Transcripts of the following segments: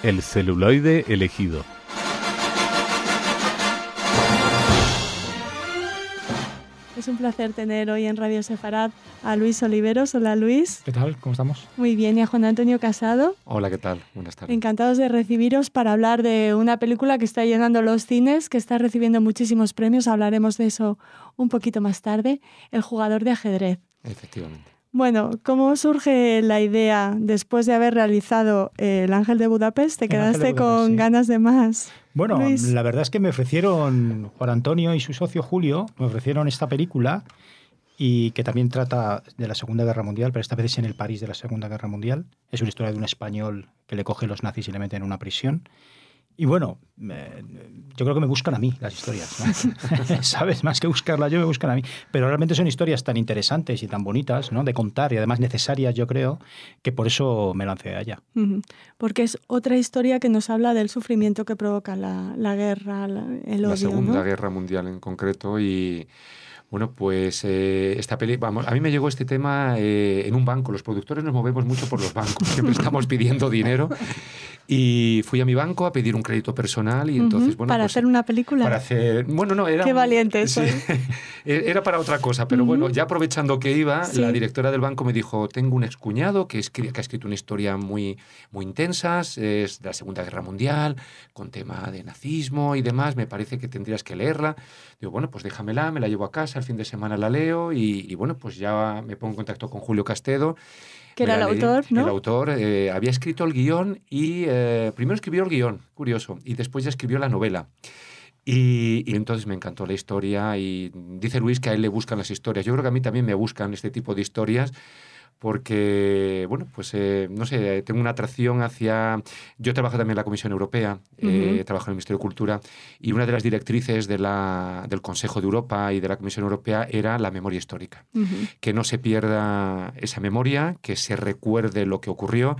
El celuloide elegido. Es un placer tener hoy en Radio Sefarad a Luis Oliveros. Hola, Luis. ¿Qué tal? ¿Cómo estamos? Muy bien. Y a Juan Antonio Casado. Hola, ¿qué tal? Buenas tardes. Encantados de recibiros para hablar de una película que está llenando los cines, que está recibiendo muchísimos premios. Hablaremos de eso un poquito más tarde. El jugador de ajedrez. Efectivamente. Bueno, ¿cómo surge la idea después de haber realizado El Ángel de Budapest? ¿Te quedaste con ganas de más? Bueno, Luis. La verdad es que me ofrecieron, Juan Antonio y su socio Julio, me ofrecieron esta película y que también trata de la Segunda Guerra Mundial, pero esta vez es en el París de la Segunda Guerra Mundial. Es una historia de un español que le cogen los nazis y le meten en una prisión. Y bueno, yo creo que me buscan a mí las historias, ¿no? ¿Sabes? Más que buscarlas yo, me buscan a mí. Pero realmente son historias tan interesantes y tan bonitas, ¿no? De contar y además necesarias, yo creo, que por eso me lancé a ella. Porque es otra historia que nos habla del sufrimiento que provoca la guerra, el odio, La Segunda ¿no? Guerra Mundial en concreto y... Bueno, pues esta peli, vamos, a mí me llegó este tema en un banco. Los productores nos movemos mucho por los bancos, siempre estamos pidiendo dinero. Y fui a mi banco a pedir un crédito personal y entonces, bueno, ¿Para pues, hacer una película? Para hacer... Bueno, no, era... Qué valiente sí, soy. Era para otra cosa, pero bueno, ya aprovechando que iba, Sí. la directora del banco me dijo, tengo un excuñado que ha escrito una historia muy, muy intensa, es de la Segunda Guerra Mundial, con tema de nazismo y demás, me parece que tendrías que leerla. Digo, bueno, pues déjamela, me la llevo a casa, el fin de semana la leo y bueno, pues ya me pongo en contacto con Julio Castedo. Que era el autor, ¿no? El autor había escrito el guión y primero escribió el guión, curioso, y después ya escribió la novela. Y entonces me encantó la historia y dice Luis que a él le buscan las historias. Yo creo que a mí también me buscan este tipo de historias porque, bueno, pues no sé, tengo una atracción hacia... Yo trabajo también en la Comisión Europea, trabajo en el Ministerio de Cultura y una de las directrices del Consejo de Europa y de la Comisión Europea era la memoria histórica. Que no se pierda esa memoria, que se recuerde lo que ocurrió.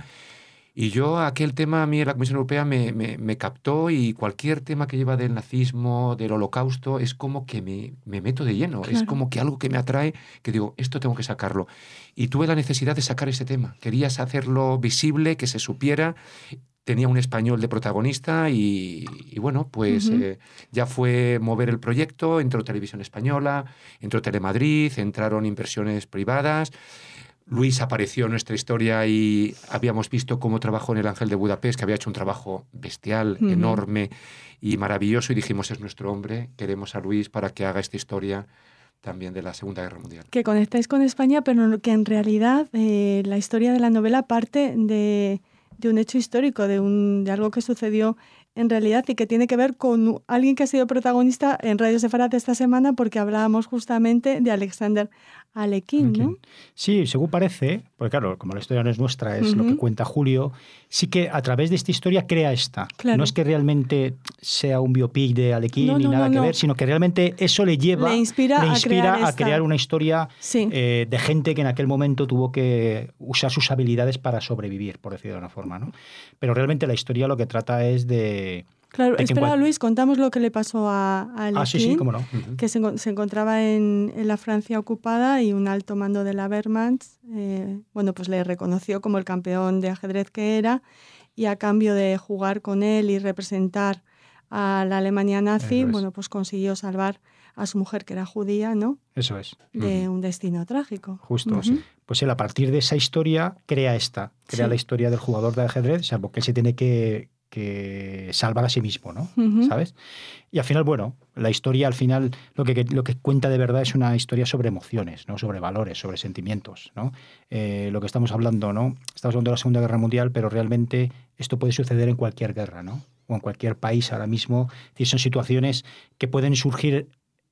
Y yo, aquel tema a mí en la Comisión Europea me captó y cualquier tema que lleva del nazismo, del holocausto, es como que me meto de lleno. Claro. Es como que algo que me atrae, que digo, esto tengo que sacarlo. Y tuve la necesidad de sacar ese tema. Querías hacerlo visible, que se supiera. Tenía un español de protagonista y bueno, pues ya fue mover el proyecto. Entró Televisión Española, entró Telemadrid, entraron inversiones privadas. Luis apareció en nuestra historia y habíamos visto cómo trabajó en El Ángel de Budapest, que había hecho un trabajo bestial, enorme y maravilloso, y dijimos, es nuestro hombre, queremos a Luis para que haga esta historia también de la Segunda Guerra Mundial. Que conectáis con España, pero que en realidad la historia de la novela parte de un hecho histórico, de algo que sucedió en realidad y que tiene que ver con alguien que ha sido protagonista en Radio Sefarad esta semana porque hablábamos justamente de Alexander Alekhine, ¿no? Sí, según parece, porque claro, como la historia no es nuestra, es lo que cuenta Julio, sí que a través de esta historia crea esta. Claro. No es que realmente sea un biopic de Alekhine ni nada que ver, sino que realmente eso le inspira a crear una historia de gente que en aquel momento tuvo que usar sus habilidades para sobrevivir, por decirlo de una forma, ¿no? Pero realmente la historia lo que trata es de... Claro, espera, Luis, contamos lo que le pasó a Alekhine, sí, cómo no. Que se encontraba en la Francia ocupada y un alto mando de la Wehrmacht, bueno, pues le reconoció como el campeón de ajedrez que era y a cambio de jugar con él y representar a la Alemania nazi, bueno, pues consiguió salvar a su mujer, que era judía, ¿no? Eso es. De un destino trágico. Justo, sí. Pues él, a partir de esa historia, crea la historia del jugador de ajedrez, salvo que él se tiene que salvar a sí mismo, ¿no? ¿Sabes? Y al final, bueno, la historia al final lo que cuenta de verdad es una historia sobre emociones, ¿no? Sobre valores, sobre sentimientos, ¿no? Lo que estamos hablando, ¿no? Estamos hablando de la Segunda Guerra Mundial, pero realmente esto puede suceder en cualquier guerra, ¿no? O en cualquier país ahora mismo. Es decir, son situaciones que pueden surgir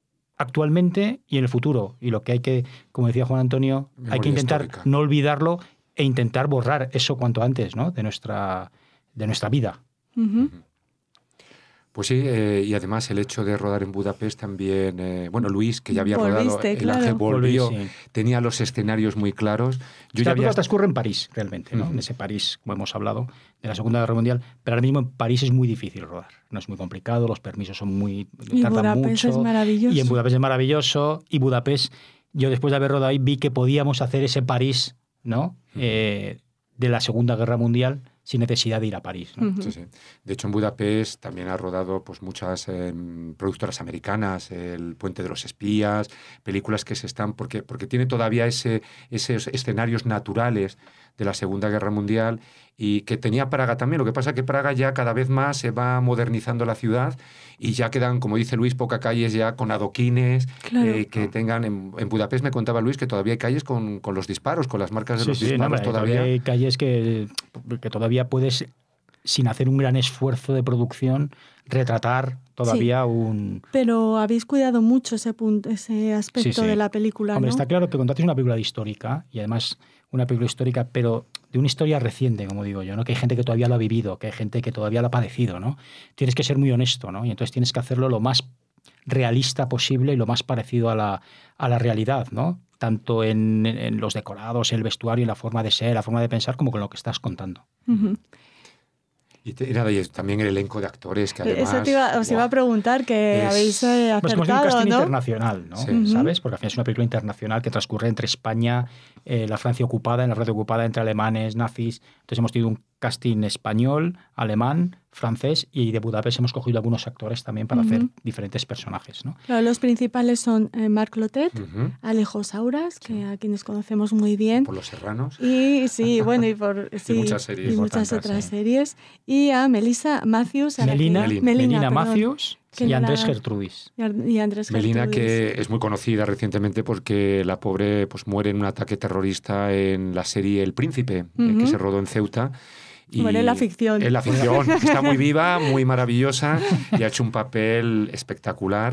actualmente y en el futuro. Y lo que hay que, como decía Juan Antonio, memoria hay que intentar histórica. No olvidarlo e intentar borrar eso cuanto antes, ¿no? de nuestra vida. Pues sí, y además el hecho de rodar en Budapest también, bueno, Luis, que ya había rodado El Ángel, volvió, tenía los escenarios muy claros. Transcurre en París, realmente, ¿no? En ese París, como hemos hablado, de la Segunda Guerra Mundial, pero ahora mismo en París es muy difícil rodar. No es muy complicado, los permisos son tardan mucho. Es maravilloso. Y en Budapest es maravilloso. Y Budapest, yo después de haber rodado ahí, vi que podíamos hacer ese París, ¿no? De la Segunda Guerra Mundial, sin necesidad de ir a París, ¿no? Sí, sí. De hecho, en Budapest también ha rodado pues, muchas productoras americanas, El Puente de los Espías, películas que se están... Porque tiene todavía esos escenarios naturales de la Segunda Guerra Mundial y que tenía Praga también. Lo que pasa es que Praga ya cada vez más se va modernizando la ciudad y ya quedan, como dice Luis, pocas calles ya con adoquines que tengan... En Budapest me contaba Luis que todavía hay calles con los disparos, con las marcas de los disparos. Todavía hay calles que todavía puedes, sin hacer un gran esfuerzo de producción, retratar todavía un... Pero habéis cuidado mucho ese aspecto de la película, Hombre, ¿no? está claro que contaste una película histórica y además una película histórica, pero de una historia reciente, como digo yo, ¿no? Que hay gente que todavía lo ha vivido, que hay gente que todavía lo ha padecido, ¿no? Tienes que ser muy honesto, ¿no? Y entonces tienes que hacerlo lo más realista posible y lo más parecido a la realidad, ¿no? Tanto en los decorados, en el vestuario, en la forma de ser, la forma de pensar, como con lo que estás contando. Uh-huh. Y también el elenco de actores que además... Eso os iba a preguntar, que habéis acertado, pues como es un casting ¿no? internacional, ¿no? Sí. ¿Sabes? Porque al final es una película internacional que transcurre entre España, la Francia ocupada, en la Francia ocupada entre alemanes, nazis. Entonces hemos tenido un casting español, alemán, francés, y de Budapest hemos cogido algunos actores también para hacer diferentes personajes, ¿no? Claro, los principales son Marc Clotet, Alejo Sauras, que a quienes conocemos muy bien. Por Los Serranos. Y sí, bueno, y por muchas series. Y muchas otras series. Y a Melissa Matthews. Melina Matthews y Andrés Gertrudis. Y Andrés Melina, Gertrudis. que es muy conocida recientemente porque la pobre pues muere en un ataque terrorista en la serie El Príncipe, que se rodó en Ceuta. Y bueno, en la ficción. En la ficción. Está muy viva, muy maravillosa y ha hecho un papel espectacular.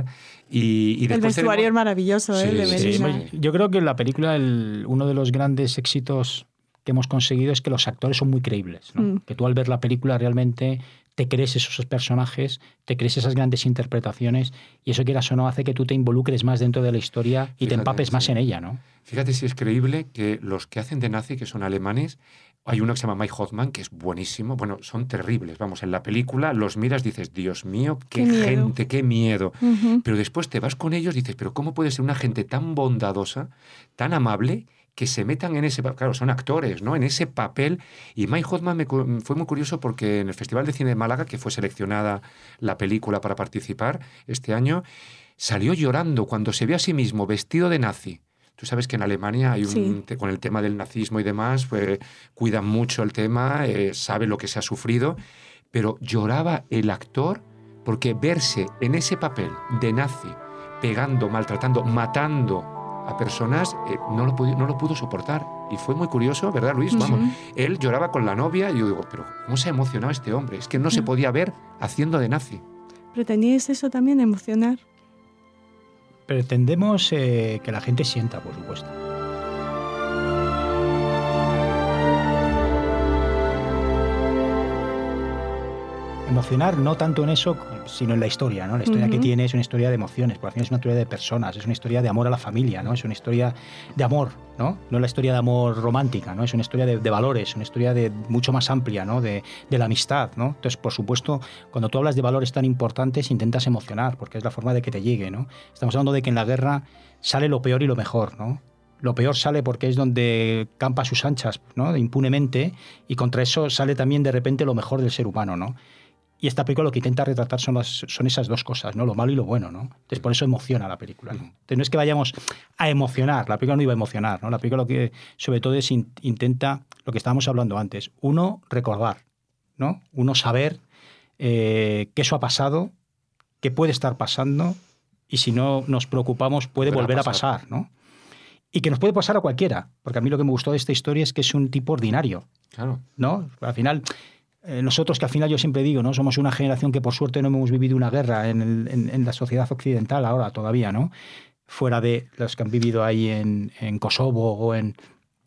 Y el vestuario es maravilloso, de Melina. Sí. Yo creo que en la película uno de los grandes éxitos que hemos conseguido es que los actores son muy creíbles, ¿no? Que tú al ver la película realmente te crees esos personajes, te crees esas grandes interpretaciones y eso, quieras o no, hace que tú te involucres más dentro de la historia y te empapes más en ella, ¿no? Fíjate si es creíble que los que hacen de nazi, que son alemanes, hay uno que se llama Mike Hoffman, que es buenísimo. Bueno, son terribles. Vamos, en la película los miras, dices, Dios mío, qué gente, qué miedo. Pero después te vas con ellos y dices, pero ¿cómo puede ser una gente tan bondadosa, tan amable, que se metan en ese... Claro, son actores, ¿no? En ese papel. Y Mike Hoffman fue muy curioso porque en el Festival de Cine de Málaga, que fue seleccionada la película para participar este año, salió llorando cuando se ve a sí mismo vestido de nazi. Tú sabes que en Alemania hay con el tema del nazismo y demás, pues cuidan mucho el tema, sabe lo que se ha sufrido, pero lloraba el actor porque verse en ese papel de nazi, pegando, maltratando, matando a personas, no lo pudo soportar. Y fue muy curioso, ¿verdad, Luis? Vamos, él lloraba con la novia y yo digo, pero ¿cómo se ha emocionado este hombre? Es que no se podía ver haciendo de nazi. ¿Pretendíais eso también, emocionar? Pretendemos que la gente sienta, por supuesto. Emocionar no tanto en eso, sino en la historia, ¿no? La historia que tiene es una historia de emociones, por al final es una historia de personas, es una historia de amor a la familia, ¿no? Es una historia de amor, ¿no? No es la historia de amor romántica, ¿no? Es una historia de valores, una historia mucho más amplia, ¿no? De la amistad, ¿no? Entonces, por supuesto, cuando tú hablas de valores tan importantes, intentas emocionar, porque es la forma de que te llegue, ¿no? Estamos hablando de que en la guerra sale lo peor y lo mejor, ¿no? Lo peor sale porque es donde campa a sus anchas, ¿no? Impunemente, y contra eso sale también de repente lo mejor del ser humano, ¿no? Y esta película lo que intenta retratar son esas dos cosas, ¿no? Lo malo y lo bueno, ¿no? Entonces, por eso emociona la película, ¿no? Entonces, no es que vayamos a emocionar, la película no iba a emocionar, ¿no? La película lo que, sobre todo, es intenta, lo que estábamos hablando antes, uno, recordar, ¿no? Uno, saber que eso ha pasado, que puede estar pasando, y si no nos preocupamos, puede volver a pasar, ¿no? Y que nos puede pasar a cualquiera, porque a mí lo que me gustó de esta historia es que es un tipo ordinario, claro, ¿no? Al final... nosotros, que al final yo siempre digo, ¿no? Somos una generación que por suerte no hemos vivido una guerra en la sociedad occidental ahora todavía, ¿no? Fuera de los que han vivido ahí en Kosovo o en...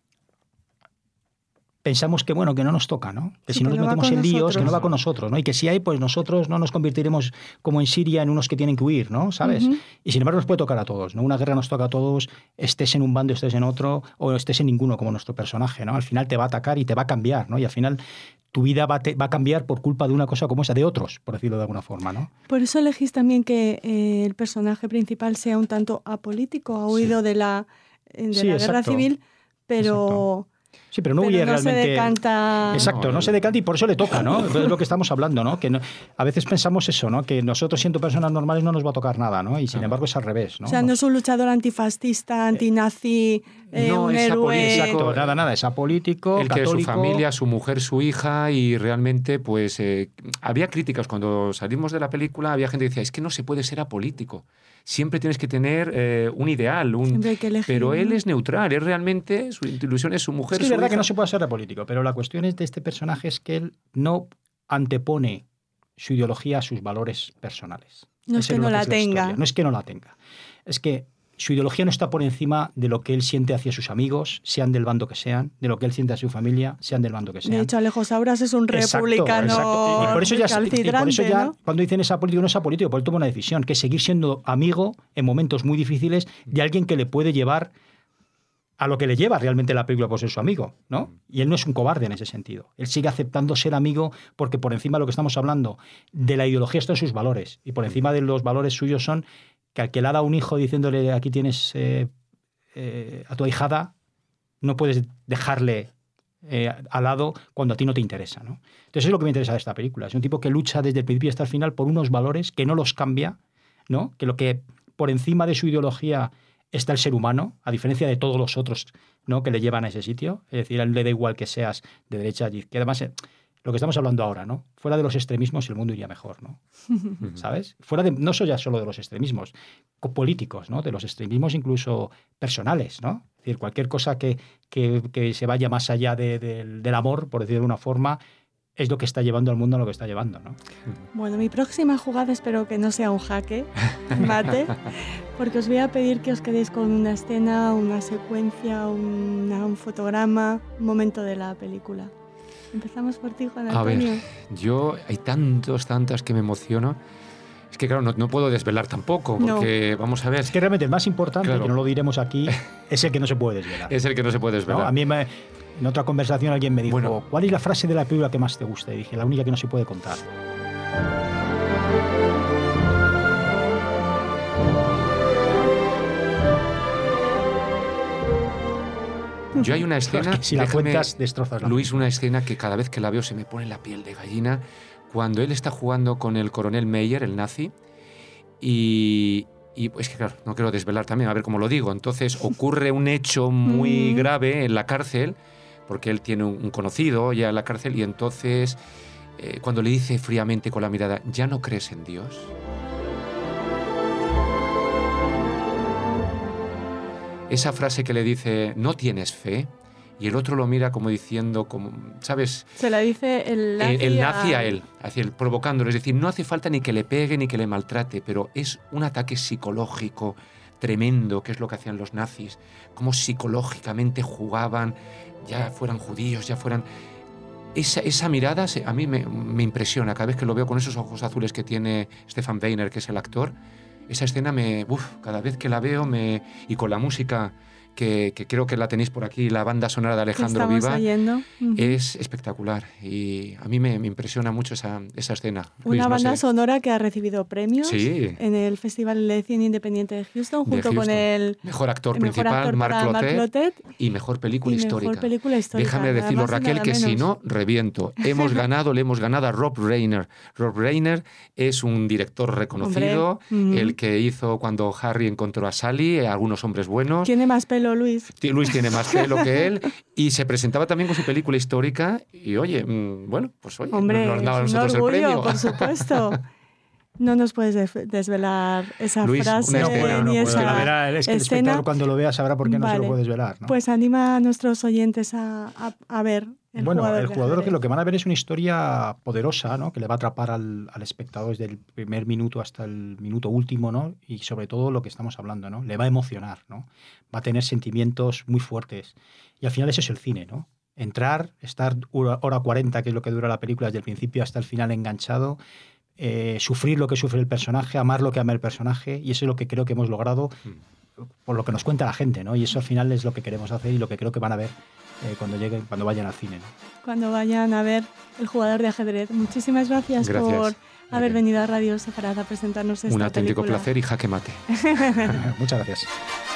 Pensamos que, bueno, que no nos toca, ¿no? Que si no nos metemos en líos, que no va con nosotros, ¿no? Y que si hay, pues nosotros no nos convertiremos como en Siria en unos que tienen que huir, ¿no? ¿Sabes? Y sin embargo nos puede tocar a todos, ¿no? Una guerra nos toca a todos, estés en un bando, estés en otro, o estés en ninguno como nuestro personaje, ¿no? Al final te va a atacar y te va a cambiar, ¿no? Y al final tu vida va a cambiar por culpa de una cosa como esa, de otros, por decirlo de alguna forma, ¿no? Por eso elegís también que el personaje principal sea un tanto apolítico, ha huido de la guerra civil, pero... Exacto. Sí, pero no pero huye no realmente. se decanta. Exacto, no se decanta y por eso le toca, ¿no? Es lo que estamos hablando, ¿no? Que a veces pensamos eso, ¿no? Que nosotros siendo personas normales no nos va a tocar nada, ¿no? Y sin embargo es al revés, ¿no? O sea, no es un luchador antifascista, antinazi, no, un es héroe. Exacto, nada, es apolítico, El que católico. su familia, su mujer, su hija, y realmente, pues, había críticas cuando salimos de la película, había gente que decía, es que no se puede ser apolítico. Siempre tienes que tener un ideal, Siempre hay que elegir, pero él ¿no? es neutral, es realmente, su ilusión es su mujer, Es que es su verdad hija. que no se puede ser político, pero la cuestión es de este personaje es que él no antepone su ideología a sus valores personales. No es Esa que no lo la es tenga. historia. No es que no la tenga. Es que su ideología no está por encima de lo que él siente hacia sus amigos, sean del bando que sean, de lo que él siente hacia su familia, sean del bando que sean. De hecho, Alejo Sauras es un Exacto, republicano exacto. Y por eso ya, ¿no? cuando dicen es apolítico, no es apolítico, porque él toma una decisión, que es seguir siendo amigo en momentos muy difíciles de alguien que le puede llevar a lo que le lleva realmente la película por ser su amigo, ¿no? Y él no es un cobarde en ese sentido. Él sigue aceptando ser amigo porque por encima de lo que estamos hablando de la ideología están sus valores. Y por encima de los valores suyos son que al que le ha dado un hijo diciéndole aquí tienes a tu ahijada, no puedes dejarle al lado cuando a ti no te interesa, ¿no? Entonces es lo que me interesa de esta película. Es un tipo que lucha desde el principio hasta el final por unos valores que no los cambia, ¿no? Que lo que por encima de su ideología está el ser humano, a diferencia de todos los otros, ¿no? Que le llevan a ese sitio. Es decir, a él le da igual que seas de derecha a izquierda. Además, lo que estamos hablando ahora, ¿no? Fuera de los extremismos el mundo iría mejor, ¿no? ¿Sabes? Fuera de, no ya solo de los extremismos políticos, ¿no? De los extremismos incluso personales, ¿no? Es decir, cualquier cosa que se vaya más allá del amor, por decirlo de una forma, es lo que está llevando al mundo a lo que está llevando, ¿no? Bueno, mi próxima jugada espero que no sea un jaque mate, porque os voy a pedir que os quedéis con una escena, una secuencia, un fotograma, un momento de la película. Empezamos por ti, Juan Antonio. A ver, yo hay tantas que me emociono. Es que claro, no puedo desvelar tampoco, porque vamos a ver. Es que realmente el más importante, claro, que no lo diremos aquí, es el que no se puede desvelar. Es el que no se puede desvelar. ¿No? A mí en otra conversación alguien me dijo, ¿cuál es la frase de la película que más te gusta? Y dije, la única que no se puede contar. Yo hay una escena, si la cuentas, destrozas la Luis, película. una escena que cada vez que la veo se me pone la piel de gallina, cuando él está jugando con el coronel Meyer, el nazi, y pues que claro, no quiero desvelar también, a ver cómo lo digo. Entonces ocurre un hecho muy grave en la cárcel, porque él tiene un conocido ya en la cárcel, y entonces cuando le dice fríamente con la mirada, ¿ya no crees en Dios? Esa frase que le dice, ¿no tienes fe? Y el otro lo mira como diciendo, como, ¿sabes? Se la dice el nazi a él, provocándolo. Es decir, no hace falta ni que le pegue ni que le maltrate, pero es un ataque psicológico tremendo, que es lo que hacían los nazis. Cómo psicológicamente jugaban, ya fueran judíos, ya fueran... Esa mirada a mí me impresiona cada vez que lo veo con esos ojos azules que tiene Stefan Weiner, que es el actor. Esa escena cada vez que la veo y con la música que creo que la tenéis por aquí, la banda sonora de Alejandro Viva, es espectacular y a mí me impresiona mucho esa escena. Una banda sonora que ha recibido premios en el Festival de Cine Independiente de Houston, junto con el mejor actor principal, Marc Clotet, y mejor película histórica. Déjame decirlo, Raquel, que si no, reviento. Le hemos ganado a Rob Reiner. Rob Reiner es un director reconocido, el que hizo cuando Harry encontró a Sally, algunos hombres buenos. Tiene más pelo Luis. Luis tiene más pelo que él y se presentaba también con su película histórica y oye, hombre, nos daba a nosotros orgullo, el premio. Por supuesto. No nos puedes desvelar esa Luis, frase ni esa es que el espectador cuando lo vea sabrá por qué no se lo puede desvelar, ¿no? Pues anima a nuestros oyentes a ver el jugador. Que lo que van a ver es una historia poderosa, ¿no? Que le va a atrapar al espectador desde el primer minuto hasta el minuto último, ¿no? Y sobre todo lo que estamos hablando, ¿no? Le va a emocionar, ¿no? Va a tener sentimientos muy fuertes. Y al final eso es el cine, ¿no? Entrar, estar hora 40, que es lo que dura la película, desde el principio hasta el final enganchado, sufrir lo que sufre el personaje, amar lo que ama el personaje, y eso es lo que creo que hemos logrado por lo que nos cuenta la gente, ¿no? Y eso al final es lo que queremos hacer y lo que creo que van a ver cuando vayan al cine, ¿no? Cuando vayan a ver El jugador de ajedrez. Muchísimas gracias. Por haber venido a Radio Sefarad a presentarnos esta película. Un auténtico placer y jaque mate. Muchas gracias.